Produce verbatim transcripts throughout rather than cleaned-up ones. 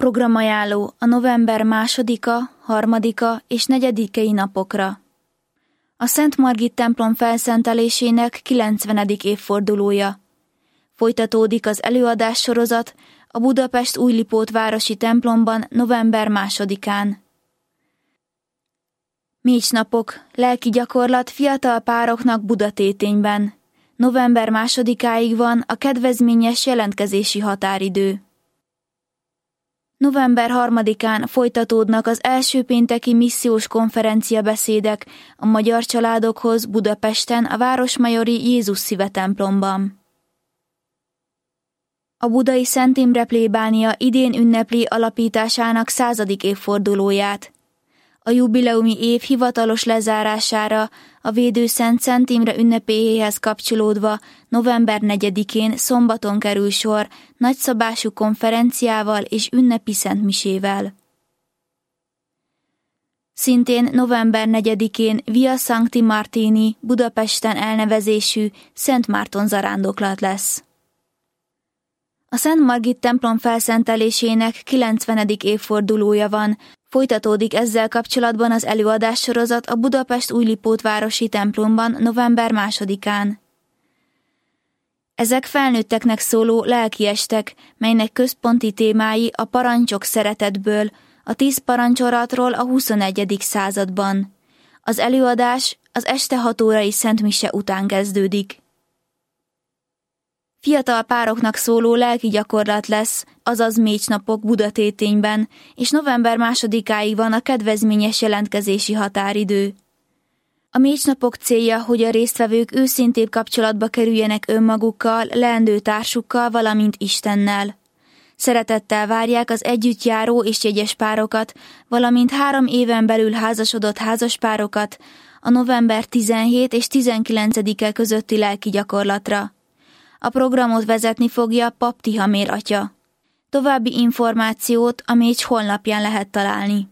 Programajánló a november másodika, harmadika és negyedikei napokra. A Szent Margit templom felszentelésének kilencvenedik évfordulója. Folytatódik az előadás sorozat a Budapest Újlipót városi templomban november másodikán. Mécsnapok, lelki gyakorlat fiatal pároknak Budatétényben. november másodikáig van a kedvezményes jelentkezési határidő. november harmadikán folytatódnak az első pénteki missziós konferencia beszédek a magyar családokhoz Budapesten a Városmajori Jézus Szíve templomban. A budai Szent Imre plébánia idén ünnepli alapításának századik évfordulóját. A jubileumi év hivatalos lezárására a védőszent Szent Imre ünnepéhez kapcsolódva november negyedikén szombaton kerül sor nagyszabású konferenciával és ünnepi szentmisével. Szintén november negyedikén Via Sancti Martini Budapesten elnevezésű Szent Márton zarándoklat lesz. A Szent Margit templom felszentelésének kilencvenedik évfordulója van, folytatódik ezzel kapcsolatban az előadássorozat a Budapest Újlipót városi templomban november másodikán. Ezek felnőtteknek szóló lelkiestek, melynek központi témái a parancsok szeretetből, a tíz parancsolatról a huszonegyedik században. Az előadás az este hat órai szentmise után kezdődik. Fiatal pároknak szóló lelki gyakorlat lesz, azaz mécsnapok Budatétényben, és november másodikáig van a kedvezményes jelentkezési határidő. A mécsnapok célja, hogy a résztvevők őszintébb kapcsolatba kerüljenek önmagukkal, leendő társukkal, valamint Istennel. Szeretettel várják az együttjáró és jegyes párokat, valamint három éven belül házasodott házaspárokat a november tizenhetedike és tizenkilencedike közötti lelki gyakorlatra. A programot vezetni fogja Pap Tihamér atya. További információt a Mécs honlapján lehet találni.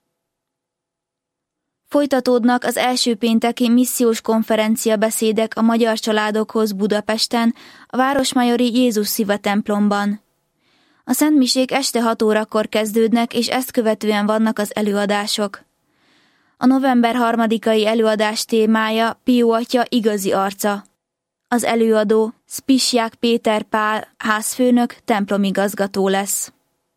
Folytatódnak az első pénteki missziós konferencia beszédek a magyar családokhoz Budapesten, a Városmajori Jézus Szíve templomban. A szentmisék este hat órakor kezdődnek, és ezt követően vannak az előadások. A november harmadikai előadás témája Pió atya igazi arca. Az előadó Spissiák Péter Pál házfőnök templomigazgató lesz.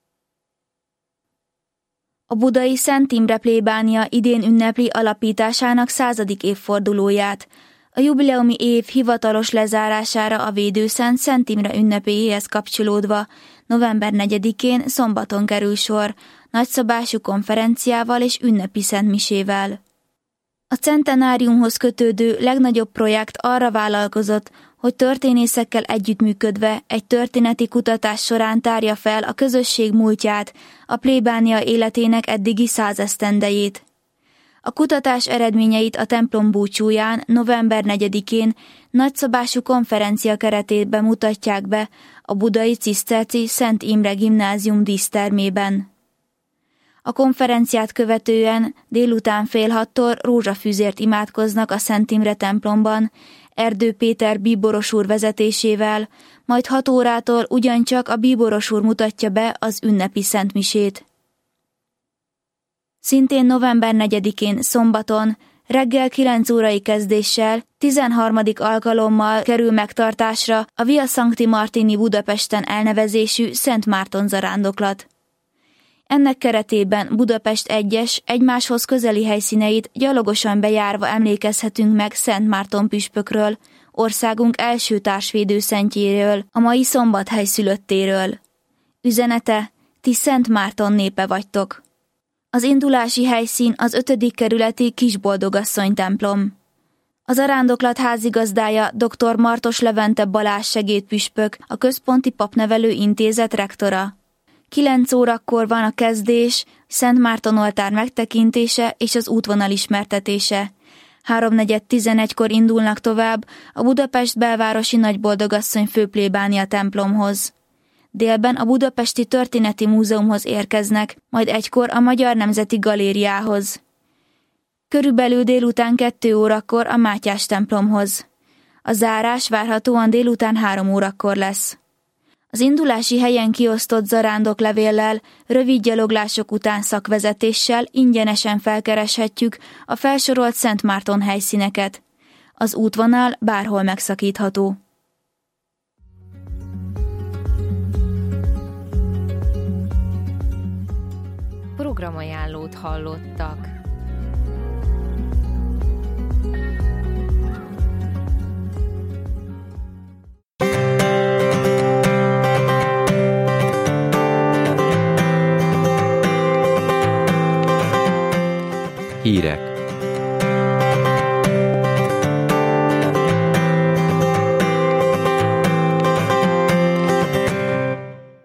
A budai Szent Imre plébánia idén ünnepli alapításának századik évfordulóját. A jubileumi év hivatalos lezárására a védőszent Szent Imre ünnepéhez kapcsolódva november negyedikén szombaton kerül sor, nagyszabású konferenciával és ünnepi szentmisével. A centenáriumhoz kötődő legnagyobb projekt arra vállalkozott, hogy történészekkel együttműködve egy történeti kutatás során tárja fel a közösség múltját, a plébánia életének eddigi százesztendejét. A kutatás eredményeit a templom búcsúján november negyedikén nagyszabású konferencia keretében mutatják be a budai ciszterci Szent Imre Gimnázium dísztermében. A konferenciát követően délután fél hattól rózsafűzért imádkoznak a Szent Imre templomban, Erdő Péter bíboros úr vezetésével, majd hat órától ugyancsak a bíboros úr mutatja be az ünnepi szentmisét. Szintén november negyedikén szombaton, reggel kilenc órai kezdéssel, tizenharmadik alkalommal kerül megtartásra a Via Sancti Martini Budapesten elnevezésű Szent Márton zarándoklat. Ennek keretében Budapest egyes, egymáshoz közeli helyszíneit gyalogosan bejárva emlékezhetünk meg Szent Márton püspökről, országunk első társvédőszentjéről, a mai Szombathely szülöttéről. Üzenete: ti Szent Márton népe vagytok. Az indulási helyszín az ötödik kerületi Kisboldogasszony templom. A zarándoklat házigazdája dr. Martos Levente Balázs segédpüspök, a Központi Papnevelő Intézet rektora. Kilenc órakor van a kezdés, Szent Márton oltár megtekintése és az útvonal ismertetése. Háromnegyed tizenegykor indulnak tovább a Budapest belvárosi Nagyboldogasszony főplébánia templomhoz. Délben a Budapesti Történeti Múzeumhoz érkeznek, majd egykor a Magyar Nemzeti Galériához. Körülbelül délután kettő órakor a Mátyás templomhoz. A zárás várhatóan délután három órakor lesz. Az indulási helyen kiosztott zarándoklevéllel, rövid gyaloglások után szakvezetéssel ingyenesen felkereshetjük a felsorolt Szent Márton helyszíneket. Az útvonal bárhol megszakítható. Programajánlót hallottak. Hírek.